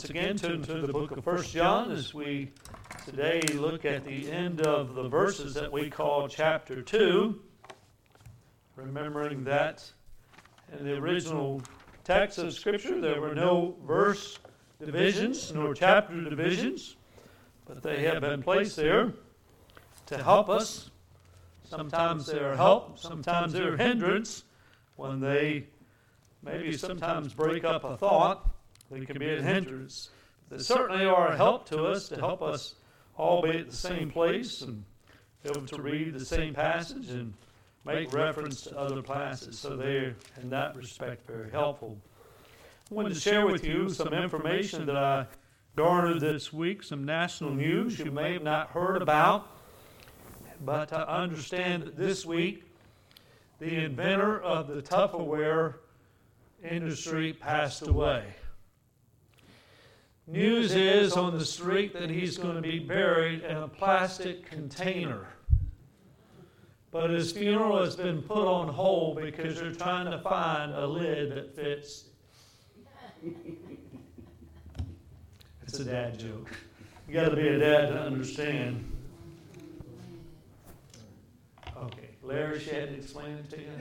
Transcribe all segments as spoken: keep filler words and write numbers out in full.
Again to, to the book of First John as we today look at the end of the verses that we call chapter two, remembering that in the original text of Scripture there were no verse divisions nor chapter divisions, but they have been placed there to help us. Sometimes they're help, sometimes they're hindrance when they maybe sometimes break up a thought. They can be a hindrance. They certainly are a help to us to help us all be at the same place and be able to read the same passage and make reference to other passages. So they're, in that respect, very helpful. I wanted to share with you some information that I garnered this week, some national news you may have not heard about. But I understand that this week, the inventor of the Tupperware industry passed away. News is on the street that he's going to be buried in a plastic container. But his funeral has been put on hold because they're trying to find a lid that fits. It's a dad joke. You got to be a dad to understand. Okay, Larry, she had to explain it to you.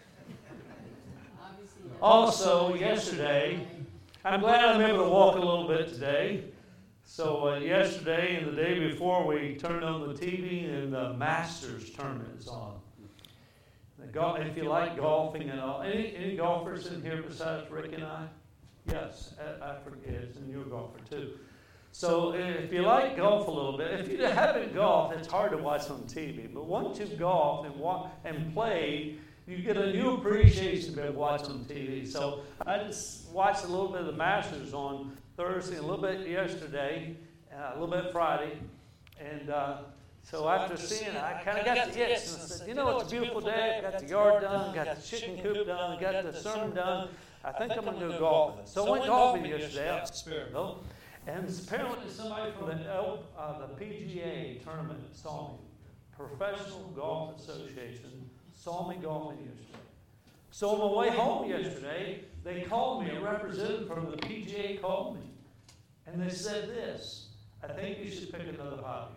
Also, yesterday, I'm glad I'm able to walk a little bit today. So uh, yesterday and the day before, we turned on the T V and the Masters tournament is on. The golf, if you like golfing and all, any, any golfers in here besides Rick and I? Yes, I, I forget, and you're a golfer too. So if you like golf a little bit, if you haven't golfed, it's hard to watch on T V. But once you've golfed and walk, and played, you get a new appreciation of watching on T V. So I just watched a little bit of the Masters on Thursday, a little bit yesterday, uh, a little bit Friday. And uh, so after seeing it, I kind of got the itch. And I said, you know, it's a beautiful day. I got the yard done, got the chicken coop done, got the sermon done. I think I'm going to go golfing. So I went golfing yesterday out in Spearville. And apparently somebody from the, L, uh, the P G A tournament saw me. Professional Golf Association saw me golfing yesterday. So on my way home yesterday, they called me, a representative from the P G A called me. And they said this, I think you should pick another hobby.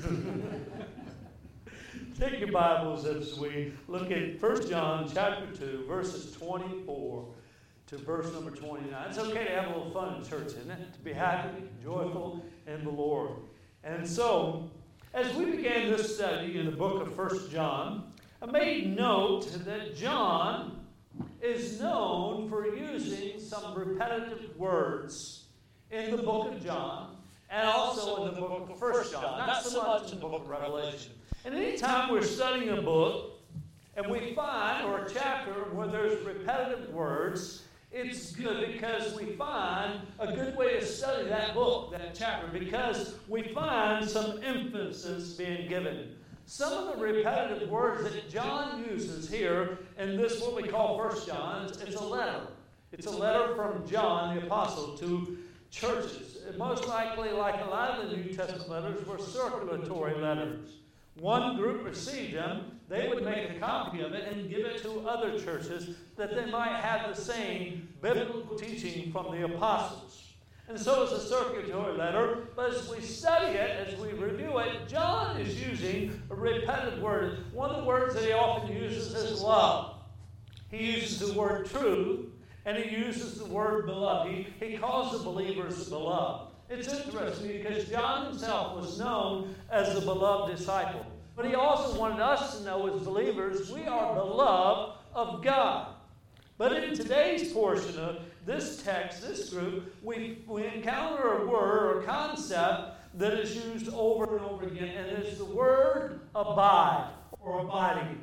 Take your Bibles as we look at First John chapter two, verses twenty-four to verse number twenty-nine. It's okay to have a little fun in church, isn't it? To be happy, joyful in the Lord. And so, as we began this study in the book of First John, I made note that John is known for using some repetitive words in the book of John and also in the book of First John, not so much in the book of Revelation. And anytime we're studying a book and we find, or a chapter where there's repetitive words, it's good because we find a good way to study that book, that chapter, because we find some emphasis being given. Some of the repetitive words that John uses here in this, what we call First John, it's, it's a letter. It's a letter from John the Apostle to churches. Most likely, like a lot of the New Testament letters, were circulatory letters. One group received them, they would make a copy of it and give it to other churches that they might have the same biblical teaching from the apostles. And so it's a circulatory letter, but as we study it, as we review it, John is using a repetitive word. One of the words that he often uses is love. He uses the word truth, and he uses the word beloved. He, he calls the believers beloved. It's interesting because John himself was known as the beloved disciple. But he also wanted us to know as believers, we are beloved of God. But in today's portion of this text, this group, we, we encounter a word or concept that is used over and over again, and it's the word abide or abiding.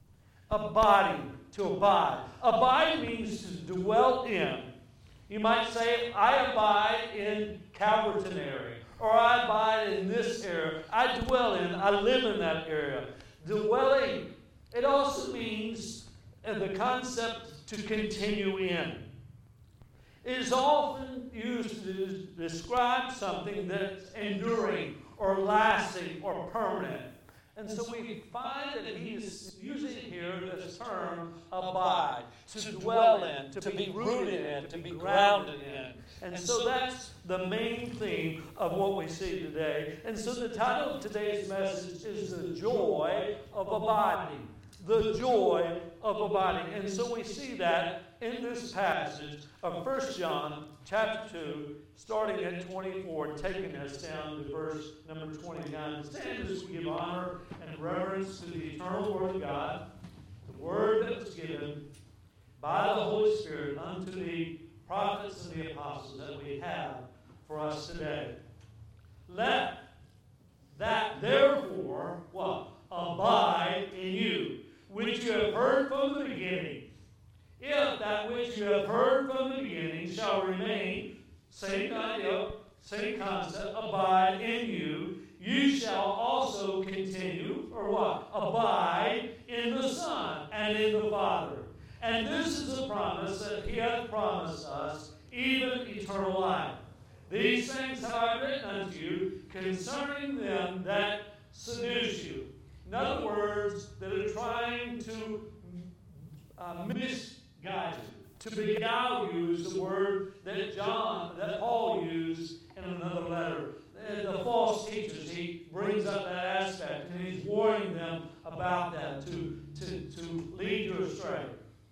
Abiding, to abide. Abide means to dwell in. You might say, I abide in Calverton area, or I abide in this area. I dwell in, I live in that area. Dwelling. It also means uh, the concept to continue in. It is often used to describe something that's enduring or lasting or permanent. And so we find that he's using here this term, abide, to dwell in, to be rooted in, to be grounded in. And so that's the main theme of what we see today. And so the title of today's message is The Joy of Abiding. The joy of abiding. And so we see that in this passage of First John chapter two, starting at twenty-four, taking us down to verse number twenty-nine. Stand as we give honor and reverence to the eternal Word of God, the Word that was given by the Holy Spirit unto the prophets and the apostles that we have for us today. Let that therefore, what? Abide in you, which you have heard from the beginning. If that which you have heard from the beginning shall remain, same idea, same concept, abide in you, you shall also continue, or what? Abide in the Son and in the Father. And this is a promise that he hath promised us, even eternal life. These things have I written unto you concerning them that seduce you. In other words, that are trying to uh, misguide you, to beguile you is the word that John, that Paul used in another letter. And the false teachers, he brings up that aspect, and he's warning them about that to, to, to lead you astray.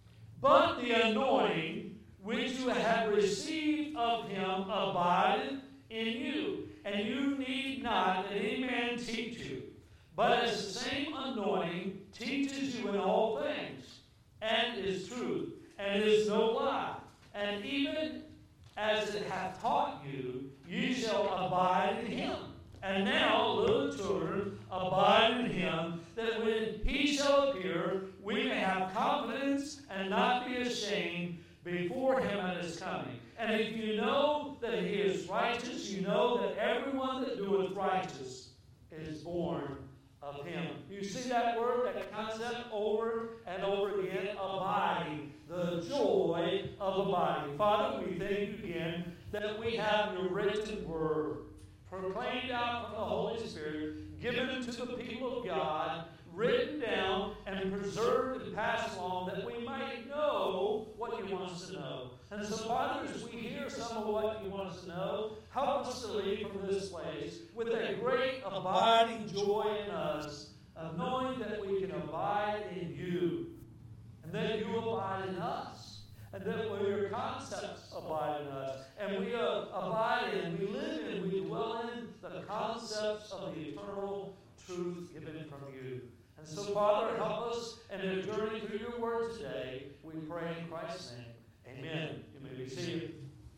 But the anointing which you have received of him abideth in you, and you need not that any man teach you. But as the same anointing teaches you in all things, and is truth, and is no lie, and even as it hath taught you, ye shall abide in him. And now, little children, abide in him, that when he shall appear, we may have confidence and not be ashamed before him at his coming. And if you know that he is righteous, you know that everyone that doeth righteous is born of him. You see that word, that concept over and over again, abiding, the joy of abiding. Father, we thank you again that we have your written word, proclaimed out from the Holy Spirit, given to the people of God, written down and preserved and passed along that we might know what you want us to know. And so, Father, as we hear some of what you want us to know, help us to leave from this place with a great abiding joy in us of knowing that we can abide in you and that you abide in us and that your concepts abide in us and we uh, abide in, we live in, we dwell in the concepts of the eternal truth given from you. And so, Father, help us in a journey through your word today. We pray in Christ's name. Amen. You may be seated.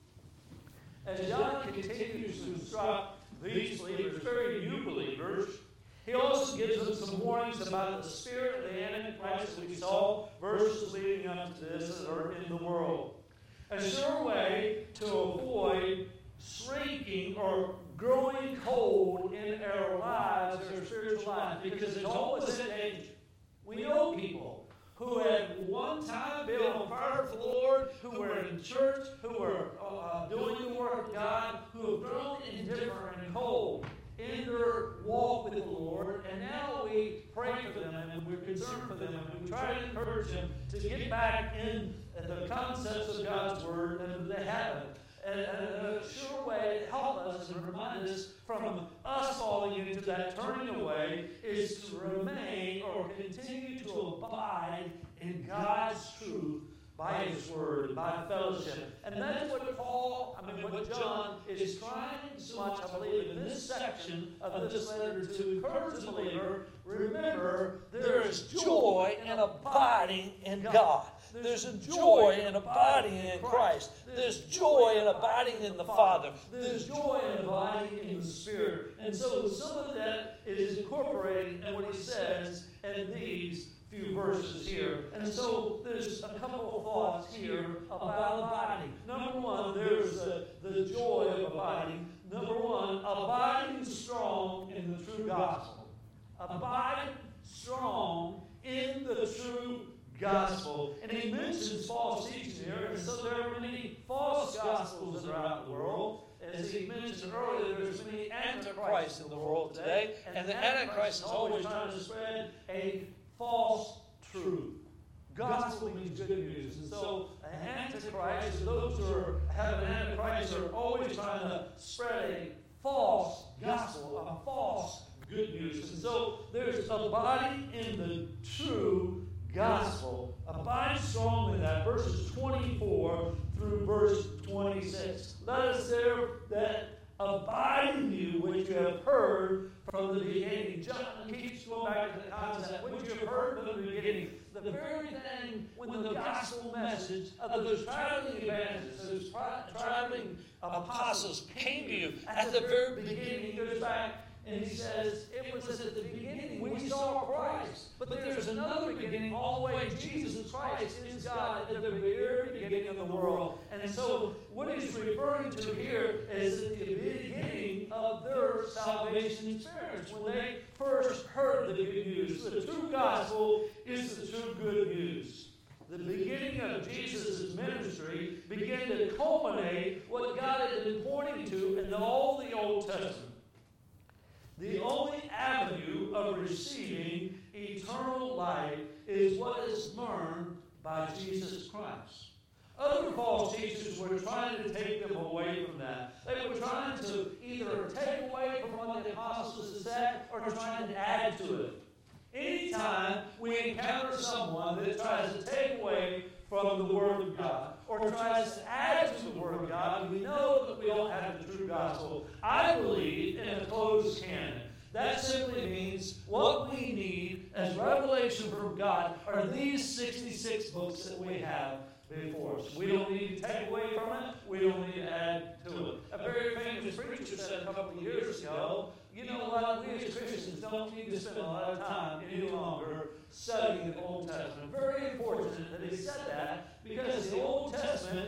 As John continues to instruct these believers, very new believers, he also gives them some warnings about the spirit of the Antichrist that we saw verses leading up to this that are in the world. A sure way to avoid shrinking or growing cold in our lives, our spiritual lives, because it's always in danger. We know people who at one time been on fire for the Lord, who were in church, who were uh, doing the work of God, who have grown indifferent and cold in their walk with the Lord, and now we pray for them and we're concerned for them and we try to encourage them to get back in the concepts of God's Word and they haven't. And a sure way to help us and remind us from us falling into that turning away is to remain or continue to abide in God's truth by His Word, by fellowship. And that's what Paul, I mean, what John is trying so much, I believe, in this section of this letter to encourage the believer. Remember, there is joy in abiding in God. There's a joy in abiding in Christ. There's joy in abiding in the Father. There's joy in abiding in the Spirit. And so some of that is incorporated in what he says in these few verses here. And so there's a couple of thoughts here about abiding. Number one, there's the, the joy of abiding. Number one, abiding strong in the true gospel. Abide strong in the true gospel. And he mentions false teaching here, and so there are many false gospels that are out in the world. As he mentions mentioned earlier, there's many antichrists in the world today, and the antichrist is always trying to spread a false truth. Gospel means good news. And so an antichrist, those who are, have an antichrist, are always trying to spread a false gospel, a false good news. And so there's abiding in the true gospel. Abide strong in that. Verses twenty-four through verse twenty-six. Let us there that abide in you which you have heard from the beginning. John keeps going back to the concept which you have heard from the beginning. The very thing when the gospel message of those traveling evangelists, those traveling apostles came to you at the very beginning, he goes back and he says, it was at the beginning we saw Christ. But there's another beginning, always Jesus Christ is God at the very beginning of the world. And so what he's referring to here is at the beginning of their salvation experience. When they first heard the good news, the true gospel is the true good news. The beginning of Jesus' ministry began to culminate what God had been pointing to in all the Old Testament. The only avenue of receiving eternal life is what is learned by Jesus Christ. Other false teachers were trying to take them away from that. They were trying to either take away from what the apostles had said or trying to add to it. Anytime we encounter someone that tries to take away from the Word of God or tries to add to the Word of God, we know that we don't have the true gospel. I believe in a closed canon. That simply means what we need as revelation from God are these sixty-six books that we have before us. We don't need to take away from it. We don't need to add to it. A very famous preacher said a couple of years ago, you know what, we as Christians don't need to spend a lot of time any longer studying the Old Testament. Very important that he said that because the Old Testament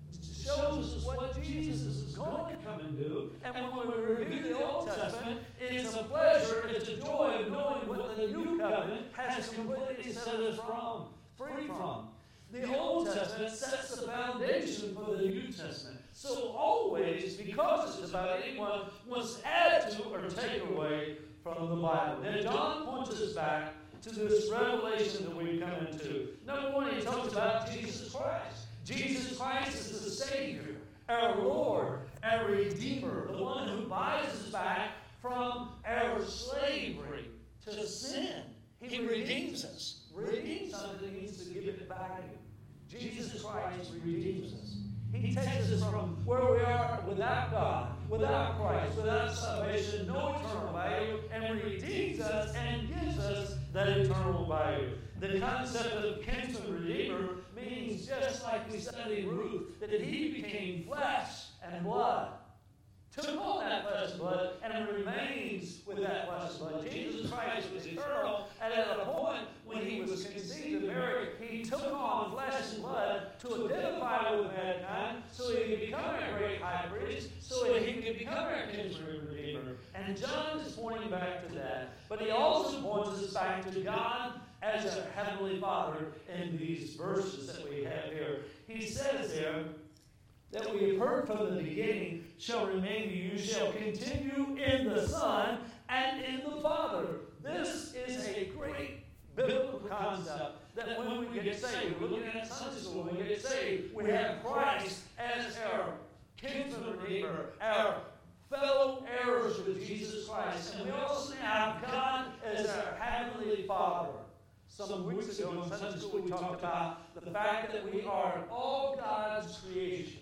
shows us what Jesus is going to come and do. And when we review the Old Testament, it's a pleasure, it's a joy of knowing what the New Covenant has completely set us from, free from. The Old Testament sets the foundation for the New Testament. So always, because it's about anyone wants to add to or take away from the Bible. Then John points us back to this revelation that we've come into. Number one, he talks about Jesus Christ. Jesus Christ is the Savior, our Lord, our Redeemer, the one who buys us back from our slavery to sin. He redeems us. Redeem something means to give it value. Jesus Christ redeems us. He takes us from where we are without God, without Christ, without salvation, no eternal value, and redeems us and gives us that eternal value. The concept of kinsman redeemer means, just like we studied Ruth, that he became flesh and blood, took on that flesh and blood, and remains with that flesh and blood. Jesus Christ was eternal, and at a point when he was conceived of Mary, he took on flesh and blood to identify with mankind, so he could become our great high priest, so he could become our kinsman redeemer. And John is pointing back to that. But he also points us back to God as our Heavenly Father in these verses that we have here. He says there that we have heard from the beginning shall remain to you, shall continue in the Son and in the Father. This is a great biblical concept that when we get saved, we're looking at Sunday school, when we get saved, we have Christ as our kinsman redeemer, our fellow heirs with Jesus Christ, and we also have God as our Heavenly Father. Some weeks ago in Sunday school we talked about the fact that we are all God's creation.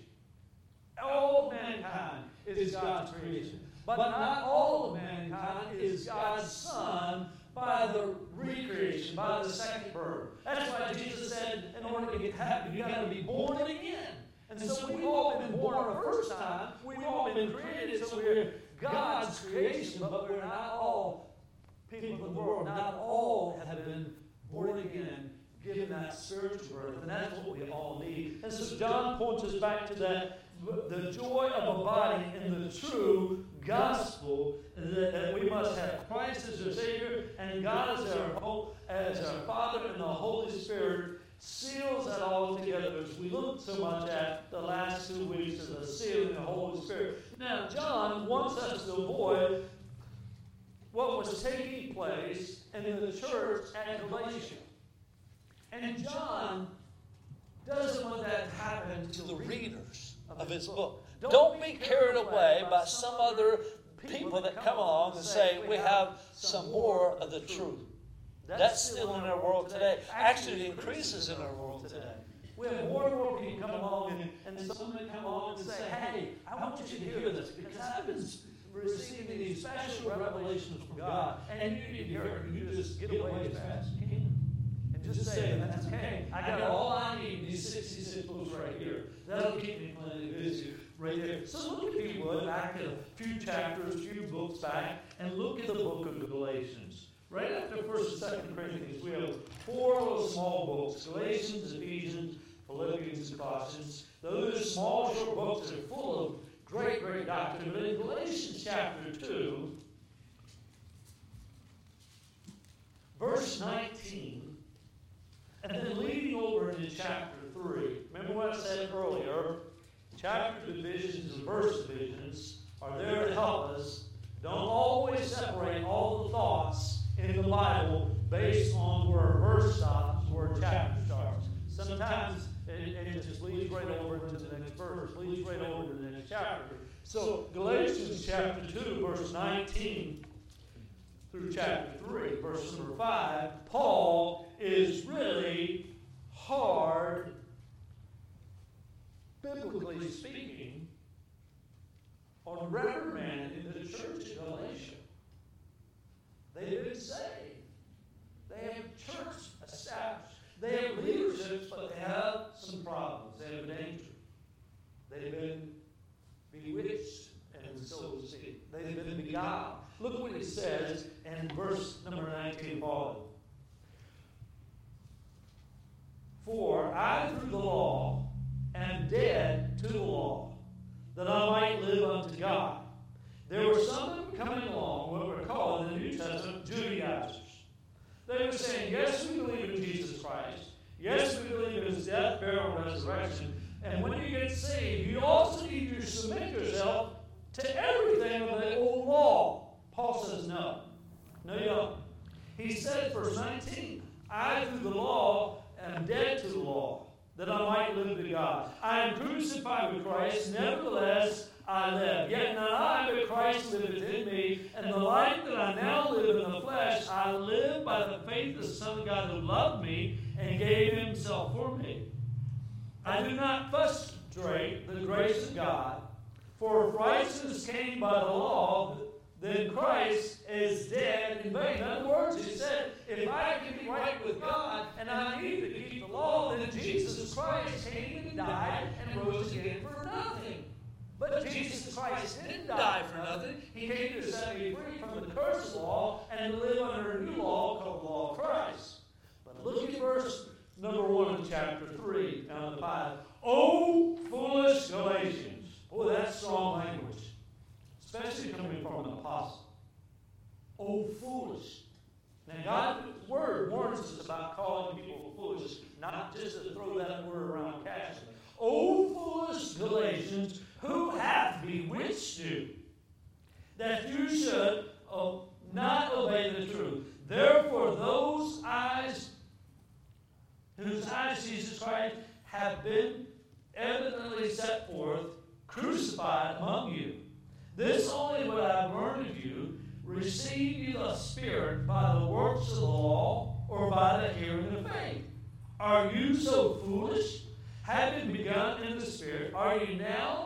All of mankind is God's creation. But not all of mankind is God's Son by the recreation, by the second birth. That's why Jesus said, in order to get happy, you've got to be born again. And so we've all been born the first time. We've all been created, so we're God's creation, but we're not all people in the world. Not all have been born again, given that spiritual birth. And that's what we all need. And so John points us back to that, the joy of abiding in the true gospel, that, that we must have Christ as our Savior and God as our hope, as our Father, and the Holy Spirit seals that all together as we look so much at the last two weeks of the sealing of the Holy Spirit. Now, John John wants us to avoid what was taking place in the church at Galatia. And John doesn't want that to happen to the readers of his book. Don't be carried away by some other people that come along and say, we have some more of the truth. That's still in our world today. Actually, it increases in our world today. We have more and more people come along, and, and someone come along and say, hey, I want you to hear this, because I've been receiving these special revelations from God, and you need to hear it. You just get away as fast as you can. And just say, that's okay. I got all I need, these sixty-six books right here. That'll keep me plenty busy right there. So look, if you would, back at a few chapters, a few books back, and look at the book of Galatians. Right after First and Second Corinthians, we have four little small books: Galatians, Ephesians, Philippians, and Colossians. Those are small, short books that are full of great, great doctrine. But in Galatians chapter two, verse nineteen, and then leading over into chapter three. Remember what I said earlier? Chapter divisions and verse divisions are there to help us. Don't always separate all the thoughts in the Bible based on where a verse stops, where a chapter starts. Sometimes it, it just leads right over into the next verse, leads right over to the next chapter. So Galatians chapter two, verse nineteen through chapter three, verse number five, Paul is really hard, biblically speaking, on reprimanding the church in Galatia. They've been saved. They have church established. They have leaderships, but they have some problems. They have danger. They've been bewitched, and so to speak. They've been beguiled. Look what it says in verse number nineteen following. For I, through the law, am dead to the law, that I might live unto God. There were some coming along, what were called in the New Testament Judaizers. They were saying, yes, we believe in Jesus Christ. Yes, we believe in his death, burial, and resurrection. And when you get saved, you also need to submit yourself to everything of the old law. Paul says no. No, you don't. He said, verse nineteen, I, through the law, am dead to the law, that I might live to God. I am crucified with Christ, nevertheless I live. Yet not I, but Christ liveth in me. And the life that I now live in the flesh, I live by the faith of the Son of God who loved me and gave himself for me. I do not frustrate the grace of God, for if righteousness came by the law, then Christ is dead in vain. In other words, he said, if I can be right with God and I need to keep the law, then Jesus Christ came and died and rose again for nothing. But Jesus Christ didn't die for nothing. He came to set me free from the curse of the law and to live under a new law called the law of Christ. But look at verse number one of chapter three, down to five. O foolish Galatians. Boy, that's strong language, especially coming from an apostle. Oh, foolish. Now, God's word warns us about calling people foolish, not just to throw that word around casually. O foolish Galatians, who hath bewitched you, that you should uh, not obey the truth? Therefore, those eyes, whose eyes Jesus Christ have been evidently set forth, crucified among you. This only would I have learned of you: receive you the Spirit by the works of the law, or by the hearing of faith? Are you so foolish? Having begun in the Spirit, are you now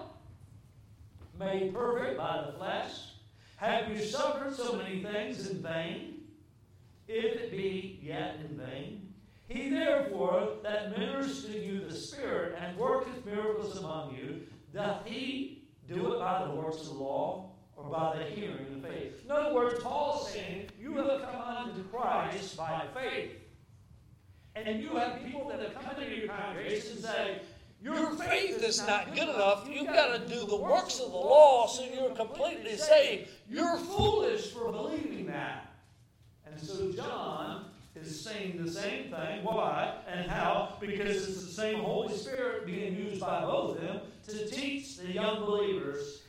made perfect by the flesh? Have you suffered so many things in vain? If it be yet in vain. He therefore that ministers to you the Spirit and worketh miracles among you, doth he do it by the works of the law, or by the hearing of faith? In other words, Paul is saying, you have come unto Christ by faith. And you have people that have come into your congregation and say, your Faith is not good enough. You've got to do the works of the law so you're completely saved. You're foolish for believing that. And so John is saying the same thing. Why and how? Because it's the same Holy Spirit being used by both of them to teach the young believers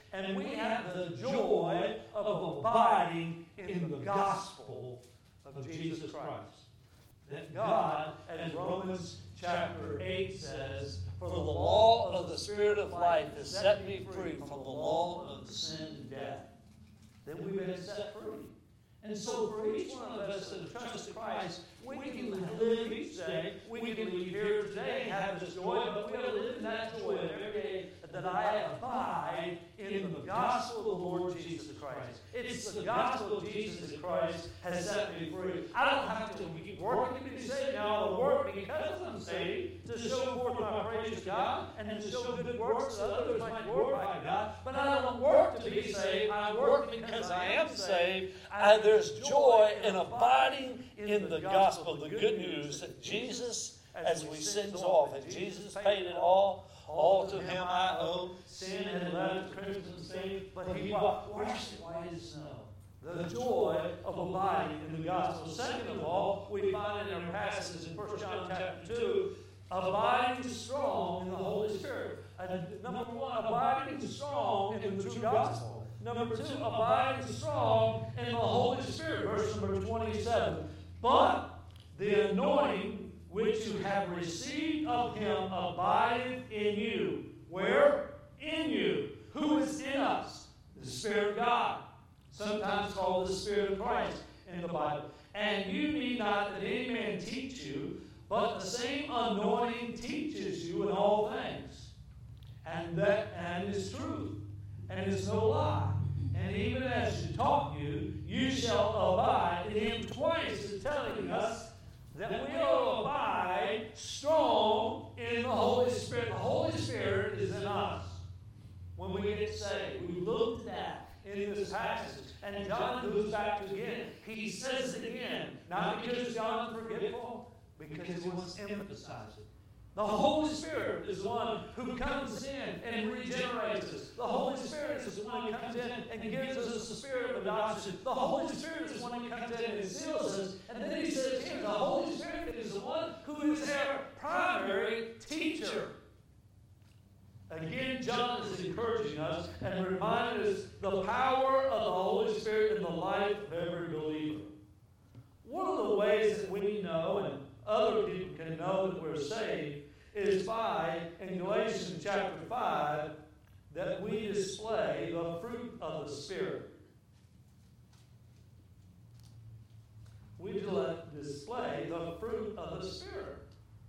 And we have the joy of abiding in the gospel of Jesus Christ. That God, as Romans chapter eight says, for the law of the Spirit of life has set me free from the law of sin and death. Then we've been set free. And so for each one of us that have trusted Christ, we can live each day. We can leave here today and have this joy, but we got to live in that joy every day that I abide in the gospel of the Lord Jesus Christ. It's the gospel of Jesus Christ has set me free. I don't have to keep working to be saved. Now I work because I'm saved to show forth my praise to God and to show good works that others might glorify God. But I don't work to be saved. I work because I am saved. And there's joy in abiding in the gospel, the good news that Jesus, as we sing off, that Jesus paid it all. All to him I owe. Sin had left crimson stain, but he washed it white as snow. The joy of abiding in the gospel. Second of all, we find in our passage in First John chapter two, abiding strong in the Holy Spirit. Uh, number one, abiding strong in the true gospel. Number two, abiding strong in the Holy Spirit. Verse number twenty-seven. But the anointing which you have received of him abideth in you. Where? In you. Who is in us? The Spirit of God. Sometimes called the Spirit of Christ in the Bible. And you need not that any man teach you, but the same anointing teaches you in all things. And that and is truth. And is no lie. And even as you taught you, you shall abide in him. Twice is telling us that we will abide strong in the Holy Spirit. The Holy Spirit is in us when we get saved. We looked at in this passage. And John goes back to again. He says it again. Not because John's forgetful, because he wants to emphasize it. The Holy Spirit is one who comes in and regenerates us. The Holy Spirit is the one who comes in and gives us the spirit of adoption. The Holy Spirit is the one who comes in and seals us. And then he says here, the Holy Spirit is the one who is our primary teacher. Again, John is encouraging us and reminding us the power of the Holy Spirit in the life of every believer. One of the ways that we know and other people can know that we're saved is by, in Galatians chapter five, that we display the fruit of the Spirit. We display the fruit of the Spirit.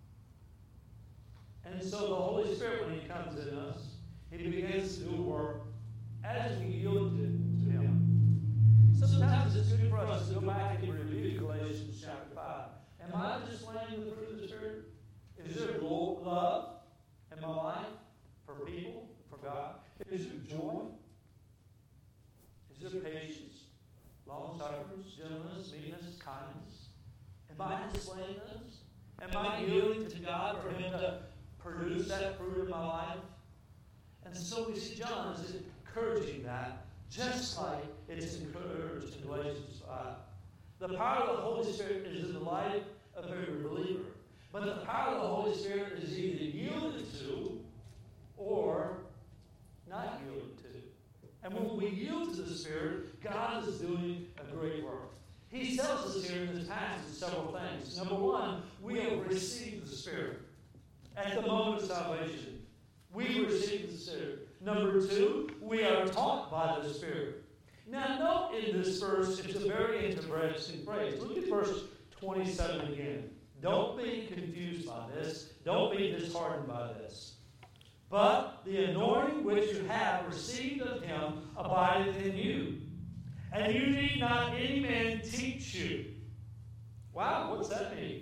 And so the Holy Spirit, when he comes in us, he begins to do work as we yield to him. Sometimes it's good for us to go back and review Galatians chapter five. Am I displaying the fruit of the Spirit? Is there love in my life for people, for God? Is there joy? Is there patience, long-suffering, gentleness, meekness, kindness? Am I displaying those? Am I yielding to God for him to produce that fruit in my life? And so we see John is encouraging that, just like it's encouraged in Galatians five. The power of the Holy Spirit is in the life of every believer. But the power of the Holy Spirit is either yielded to or not yielded to. And when we yield to the Spirit, God is doing a great work. He tells us here in this passage several things. Number one, we have received the Spirit. At the moment of salvation, we receive the Spirit. Number two, we are taught by the Spirit. Now note in this verse, it's a very interesting phrase. Look at verse twenty-seven again. Don't be confused by this. Don't be disheartened by this. But the anointing which you have received of him abideth in you. And you need not any man teach you. Wow, what's that mean?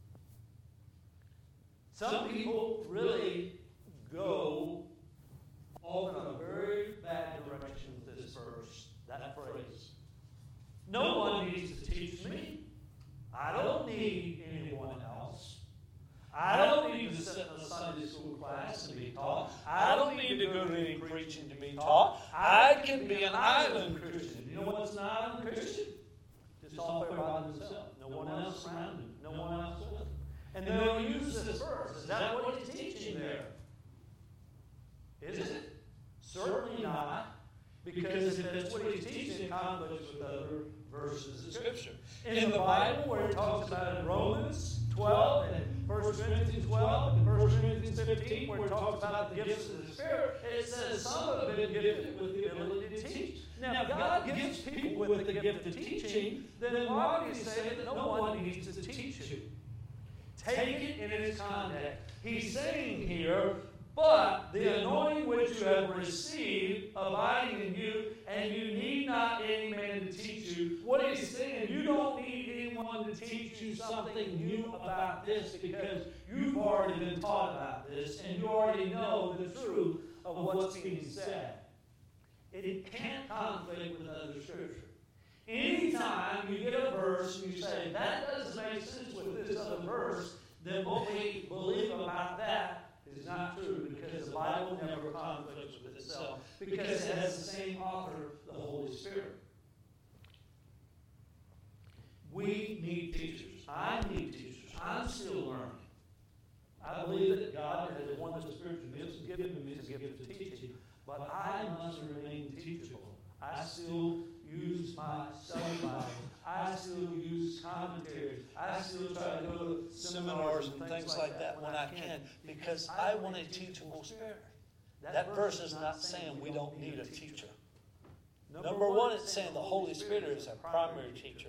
Some people really go off in a very bad direction with this verse, that phrase. No one needs to teach me. I don't need anyone else. I don't need to sit in a Sunday school class and be taught. I don't need to go to any preaching to be taught. I can be an island Christian. You know what's an island Christian? Just off there by himself. No one else around him. No one else with him. And they'll use this verse. Is that what he's teaching there? Is it? Certainly not. Because if that's what he's teaching, it conflicts with other verses of Scripture. In the Bible, where it talks about in Romans twelve and First Corinthians twelve and First Corinthians fifteen, where it talks about the gifts of the Spirit, it says some have been gifted with the ability to teach. Now, if God gives people with the gift of teaching, then why would he say that no one needs to teach you? Take it in its context. He's saying here, but the anointing which you have received abiding in you, and you need not any man to teach you. What he's saying, you don't need anyone to teach you something new about this, because you've already been taught about this, and you already know the truth of what's being said. It can't conflict with other Scripture. Anytime you get a verse and you say, that doesn't make sense with this other verse, then what we believe about that is not true, because the Bible never conflicts with itself, because it has the same author, the Holy Spirit. We need teachers. I need teachers. I'm still learning. I believe that God has one of the spiritual gifts given me is the gift of teaching, but I must remain teachable. I still use my study Bible. I still use commentaries. I still try to go to seminars and things like that when I can, because I want a teachable spirit. That verse is not saying we don't need a teacher. Number one, it's saying the Holy Spirit is our primary teacher.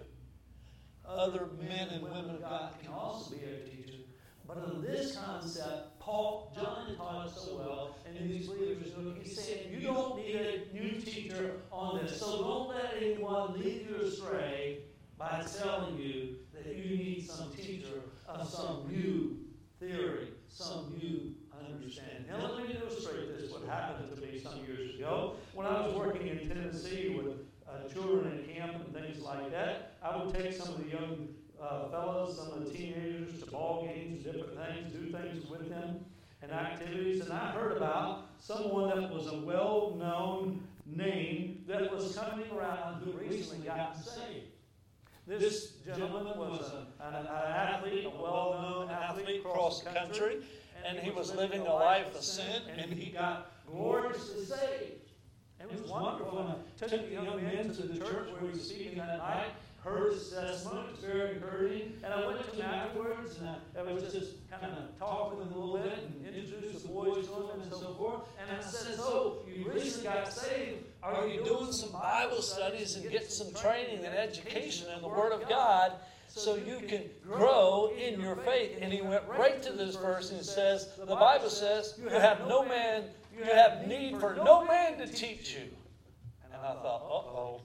Other men and women of God can also be our teachers. But in this concept, Paul, John taught us so well, and these believers, he's saying you don't need a new teacher on this. So don't let anyone lead you astray by telling you that you need some teacher of some new theory, some new understanding. Now let me illustrate this, what happened to me some years ago. When I was working in Tennessee with uh, children in camp and things like that, I would take some of the young Uh, fellows, some of the teenagers, to ball games, different things, do things with them, and activities. And I heard about someone that was a well-known name that was coming around who recently got saved. This gentleman was a, an, an athlete, a well-known athlete across the country, and he was living a life of sin, and he got gloriously saved. It was wonderful. And I took the young men to the church where he was speaking that night, heard his testimony. It was very encouraging. And I went to him afterwards, and I, I was just kind of talking with him a little bit and introduced the boys to him and so forth. And I said, so, you recently got saved. Are you doing some Bible studies and getting some training and education in the Word of God so you can grow in your faith? And he went right to this verse and says, the Bible says, you have no man, you have need for no man to teach you. And I thought, uh-oh.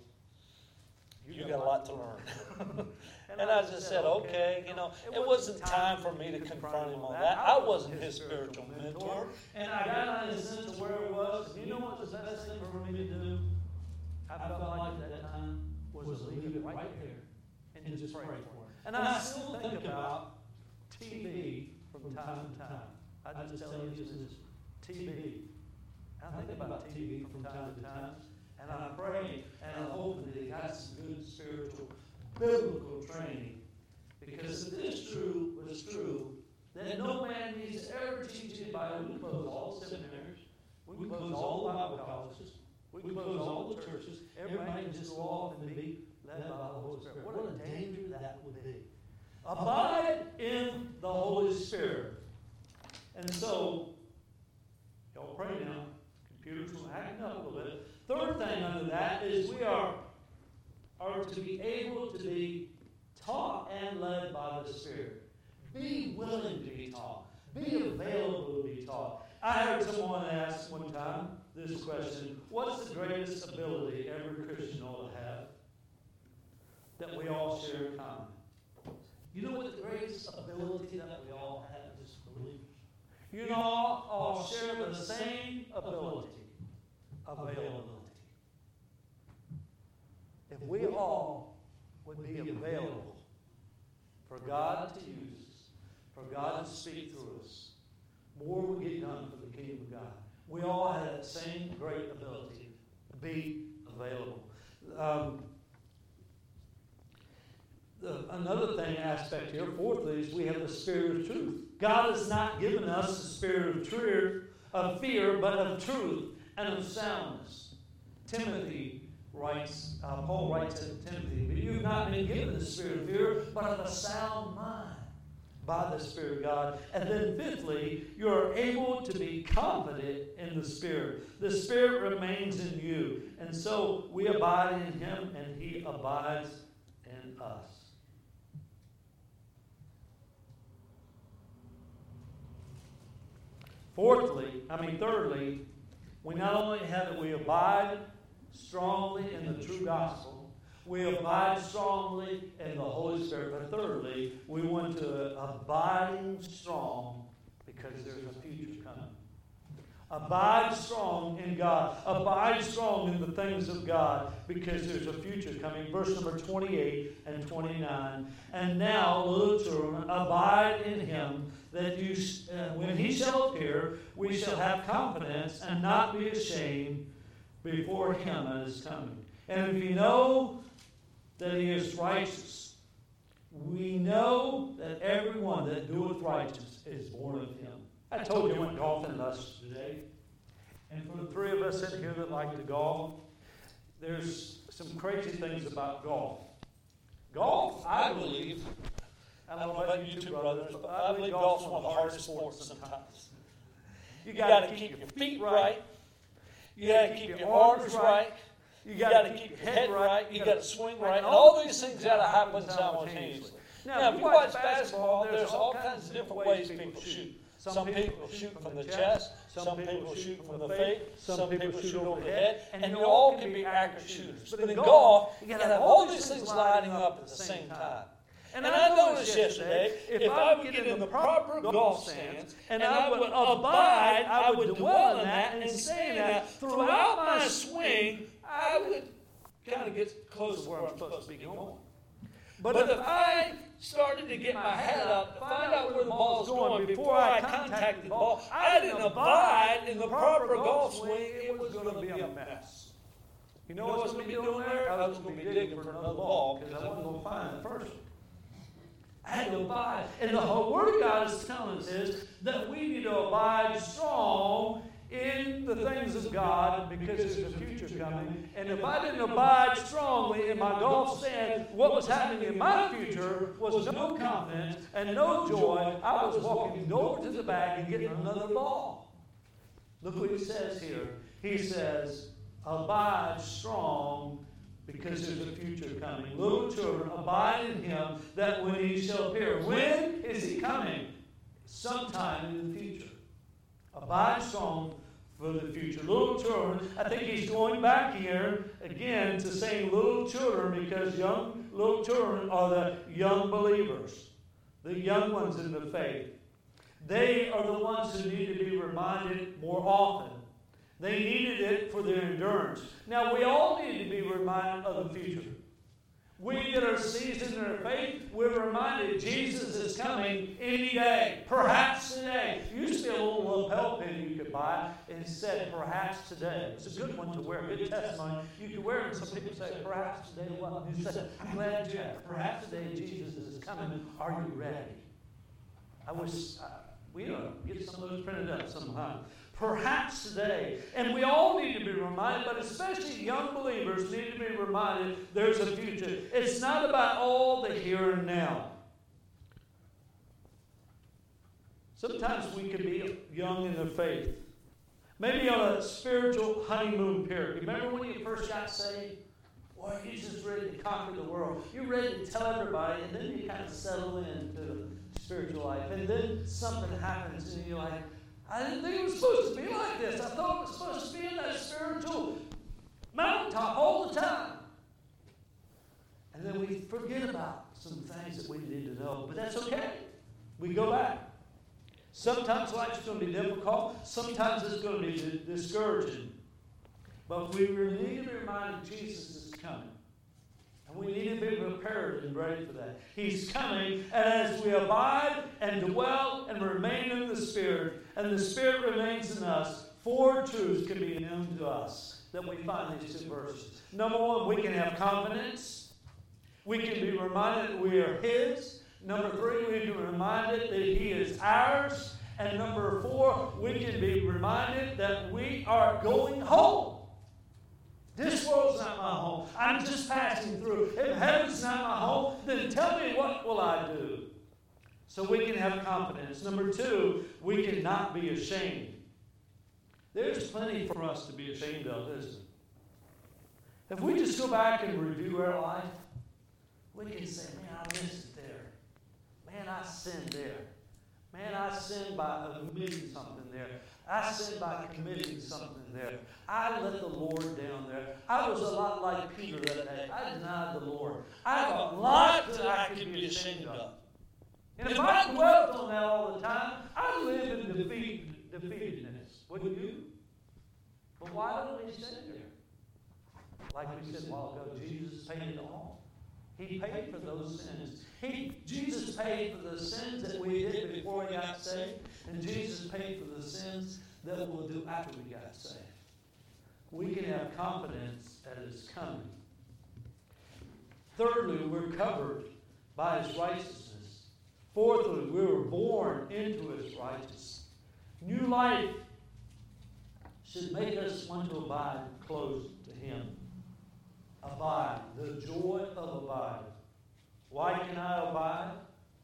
You got a lot to learn. And I just said, okay, you know, it wasn't time for me to confront him on that. I wasn't his spiritual mentor. And I got on his sense of where it was. You know what the best thing for me to do? I felt like at that time was to leave it right there and just pray for it. And I still think about T V from time to time. I just tell you this is T V. I think about T V from time to time. And I'm praying and I'm hoping that he got some good spiritual, biblical training. Because if this true was true, then no man needs to ever teach anybody. We close all the seminaries. We close all the Bible colleges. We close all the churches. Everybody can just go off and be led by the Holy Spirit. What a danger that would be. Abide in the Holy Spirit. And so, y'all pray now. Computers will acting up a little bit. Third thing under that is we are, are to be able to be taught and led by the Spirit. Be willing to be taught. Be available to be taught. I heard someone ask one time this question, what's the greatest ability every Christian ought to have that we all share in common? You know what the greatest ability that we all have as believers? You know, all, all share the same ability. Availability. If we all would be available for God to use us, for God to speak through us, more would get done for the kingdom of God. We all have that same great ability to be available. Um, the, another thing, aspect here, fourthly, is we have the spirit of truth. God has not given us the spirit of, truth, of fear, but of truth and of soundness. Timothy writes, uh, Paul writes to Timothy, but you've not been given the spirit of fear, but of a sound mind by the Spirit of God. And then fifthly, you are able to be confident in the Spirit. The Spirit remains in you. And so we abide in Him and He abides in us. Fourthly, I mean thirdly, we not only have that we abide strongly in the true gospel, we abide strongly in the Holy Spirit. But thirdly, we want to abiding strong because there's a future coming. Abide strong in God. Abide strong in the things of God because there's a future coming. Verse number twenty-eight and twenty-nine. And now, little children, abide in Him, that you, uh, when He shall appear, we shall have confidence and not be ashamed before Him that is coming. And if you know that He is righteous, we know that everyone that doeth righteous is born of Him. I told you I went golfing yesterday. And for the three of us in here that like to golf, there's some crazy things about golf. Golf, I believe, I don't know about you two brothers, but I believe golf's one of the hardest sports sometimes. You got to keep your feet right. You got to keep your arms right. You got to keep your head right. You got to swing right. And all these things got to happen simultaneously. Now, if you watch basketball, there's all kinds of different ways people shoot. Some people shoot from the chest. Some people shoot from the face. Some people shoot over the head. And you all can be accurate shooters. But in golf, you got to have all these things lining up at the same time. And I noticed yesterday, if I would get in the proper golf stance, and I would abide, I would dwell in that and stay in that throughout my swing, I would kind of get close to where I'm supposed to be going. But if I started to get my head up to find out where the ball is going before I contacted the ball, I didn't abide in the proper golf swing, it was going to be a mess. You know what I was going to be doing there? I was going to be digging for another ball because I wasn't going to find the first one. I had to abide. And the whole Word of God is telling us is that we need to abide strong in the things of God because there's a future coming. And if I didn't abide strongly in my golf stand, what was happening in my future was no confidence and no joy. I was walking over to the bag and getting another ball. Look what he says here. He says, abide strong because there's a future coming. Little children, abide in Him that when He shall appear. When is He coming? Sometime in the future. Abide strong for the future. Little children, I think he's going back here again to saying little children because young little children are the young believers, the young ones in the faith. They are the ones who need to be reminded more often. They needed it for their endurance. Now, we all need to be reminded of the future. We that are seasoned in our faith, we're reminded Jesus is coming any day, perhaps today. There used to be a little lapel pin you could buy, and it said, perhaps today. It's a good one to wear, a good testimony. You can wear it, and some people say, perhaps today. Well, you say, I'm glad you have. Perhaps today Jesus is coming. Are you ready? I wish uh, we ought to get some of those printed up sometime. Perhaps today. And we all need to be reminded, but especially young believers need to be reminded there's a future. It's not about all the here and now. Sometimes we can be young in the faith. Maybe on a spiritual honeymoon period. Remember when you first got saved? Boy, you're just ready to conquer the world. You're ready to tell everybody, and then you kind of settle into spiritual life. And then something happens, and you're like, I didn't think it was supposed to be like this. I thought it was supposed to be in that spiritual mountaintop all the time. And then we forget about some things that we need to know. But that's okay. We go back. Sometimes life's going to be difficult. Sometimes it's going to be discouraging. But we need to be reminded Jesus is coming. And we need to be prepared and ready for that. He's coming, and as we abide and dwell and remain in the Spirit, and the Spirit remains in us, four truths can be known to us that we find in these two verses. Number one, we can have confidence. We can be reminded that we are His. Number three, we can be reminded that He is ours. And number four, we can be reminded that we are going home. This world's not my home. I'm just passing through. If heaven's not my home, then tell me, what will I do? So we can have confidence. Number two, we cannot be ashamed. There's plenty for us to be ashamed of, isn't it? If we just go back and review our life, we can say, man, I missed it there. Man, I sinned there. Man, I sinned by omitting something there. I sinned by committing something there. I let the Lord down there. I was a lot like Peter that day. I denied the Lord. I have a lot that I could be ashamed of. And if I dwelt on that all the time, I'd live in defeat, defeatedness. Wouldn't you? But why don't we stay there? Like we said a while ago, Jesus paid it all. He paid for those sins. He, Jesus paid for the sins that we did before we got saved, and Jesus paid for the sins that we'll do after we got saved. We can have confidence that it's coming. Thirdly, we're covered by His righteousness. Fourthly, we were born into His righteousness. New life should make us want to abide close to Him. Abide, the joy of abiding. Why can I abide?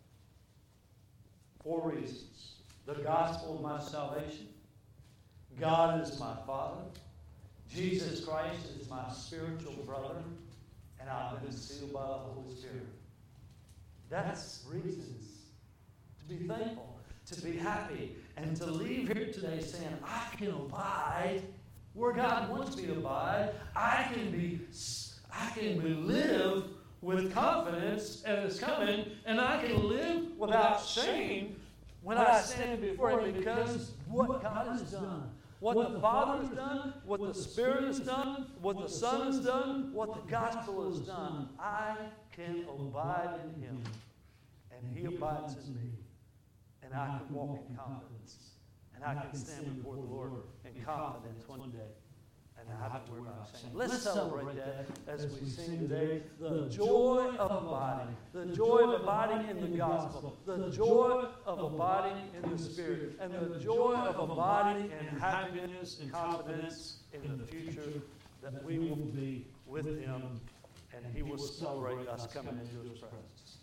Four reasons. The gospel of my salvation. God is my Father. Jesus Christ is my spiritual brother. And I've been sealed by the Holy Spirit. That's reasons to be thankful, to be happy, and to leave here today saying, I can abide where God wants me to abide. I can be, I can live with confidence and it's coming, and I can live without shame when I stand before Him, because what God has done, what the Father has done, what the Spirit has done, what the Son has done, what the gospel has done, I can abide in Him, and He abides in me, and I can walk in confidence, and I can stand before the Lord in confidence one day. And I have to worry about shame. Let's celebrate that as we sing today. The joy of abiding. The joy of abiding in the gospel. The joy of abiding in the Spirit. And the joy of abiding in happiness and confidence in the future that we will be with Him. And He will celebrate us coming into His presence.